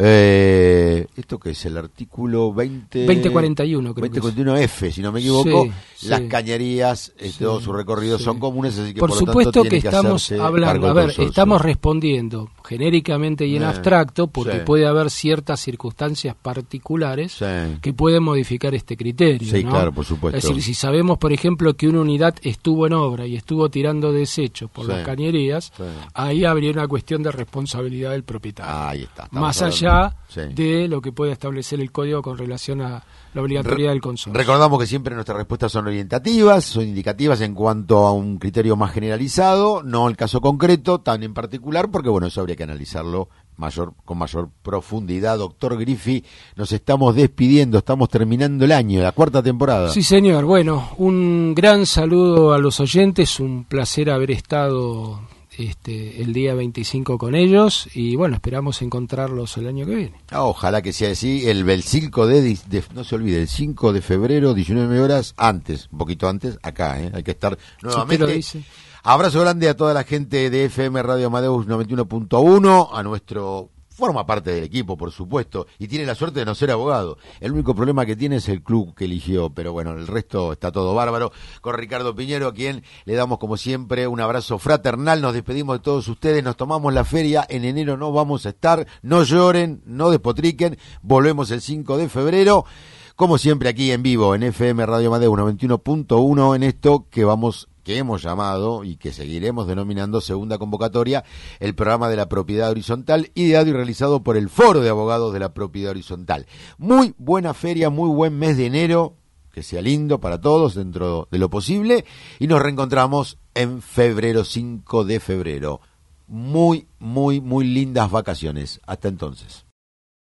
eh, ¿esto qué es? El artículo veinte... veinte cuarenta y uno, creo veinte cuarenta y uno F, si no me equivoco, sí, las sí. cañerías, sí, todo su recorrido sí. son comunes, así que por, por supuesto lo tanto que tiene estamos que hablando, a ver, estamos respondiendo genéricamente y en eh, abstracto, porque sí. puede haber ciertas circunstancias particulares sí. que pueden modificar este criterio. Sí, ¿no? claro, por supuesto. Es decir, si sabemos, por ejemplo, que una unidad estuvo en obra y estuvo tirando desechos por sí. las cañerías, sí. ahí habría una cuestión de responsabilidad del propietario. Ahí está. Más hablando. allá sí. de lo que puede establecer el código con relación a la obligatoriedad Re- del consorcio. Recordamos que siempre nuestras respuestas son orientativas, son indicativas en cuanto a un criterio más generalizado, no el caso concreto, tan en particular, porque bueno, eso habría que analizarlo mayor con mayor profundidad. Doctor Griffi, nos estamos despidiendo, estamos terminando el año, la cuarta temporada. Sí, señor. Bueno, un gran saludo a los oyentes, un placer haber estado este el día veinticinco con ellos y bueno, esperamos encontrarlos el año que viene. Ah, ojalá que sea así. El, el cinco de, de, no se olvide, el cinco de febrero, diecinueve horas, antes, un poquito antes, acá, ¿eh? Hay que estar nuevamente. Si usted lo dice. Abrazo grande a toda la gente de F M Radio Amadeus noventa y uno punto uno, a nuestro, forma parte del equipo, por supuesto, y tiene la suerte de no ser abogado. El único problema que tiene es el club que eligió, pero bueno, el resto está todo bárbaro. Con Ricardo Piñero, a quien le damos como siempre un abrazo fraternal, nos despedimos de todos ustedes, nos tomamos la feria, en enero no vamos a estar, no lloren, no despotriquen, volvemos el cinco de febrero. Como siempre aquí en vivo en F M Radio Amadeus noventa y uno punto uno en esto que vamos que hemos llamado y que seguiremos denominando segunda convocatoria, el programa de la propiedad horizontal, ideado y realizado por el Foro de Abogados de la Propiedad Horizontal. Muy buena feria, muy buen mes de enero, que sea lindo para todos dentro de lo posible y nos reencontramos en febrero, cinco de febrero. Muy, muy, muy lindas vacaciones. Hasta entonces.